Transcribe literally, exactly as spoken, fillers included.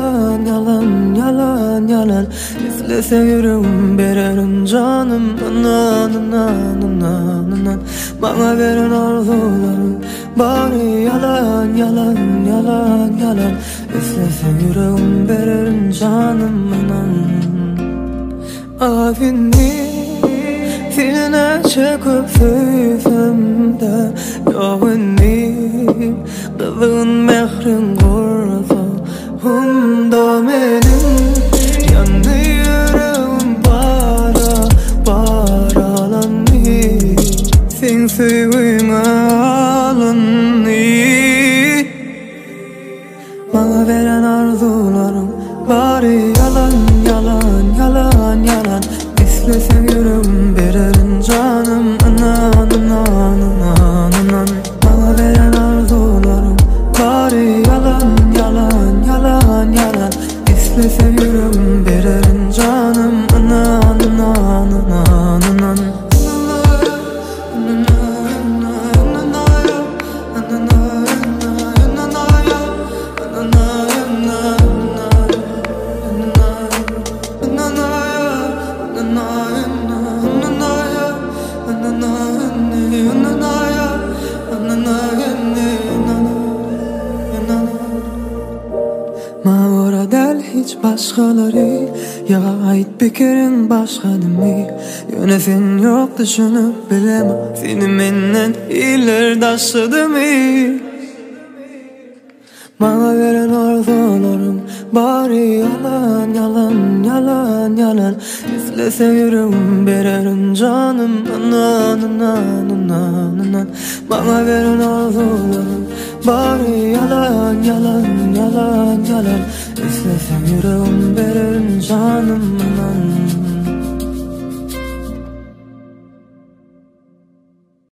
yalan yalan yalan yalan. İstese yüreğim vererim canım. Nan nan nan nan. Bana veren arzularım bari yalan yalan yalan yalan. İstese yüreğim vererim canım. Nan. Avini filine çekip söysem de yoğunum. Kızın mehrin korsa hunda menin yandı yüreğim para paralandı. Sen sevgime alındı. Bana veren arzularım bari yalan yalan yalan yalan. İstesem yüreğim vererim canım. Anan anan anan anan. Bana veren arzularım bari yalan yalan yalan yalan. İstesem yüreğim vererim canım. Anan anan anan anan. Mağara del hiç başkaları ya ait fikrin başka değil. Yönesin yok düşünüp bilemem seni menden iler taşıdı mı? Bana veren arzularım bari yalan yalan yalan yalan. İstese yüreğim vererim canım. Anan anan anan anan. Bana veren arzularım bari yalan yalan yalan yalan. İstesem yüreğim vererim canım.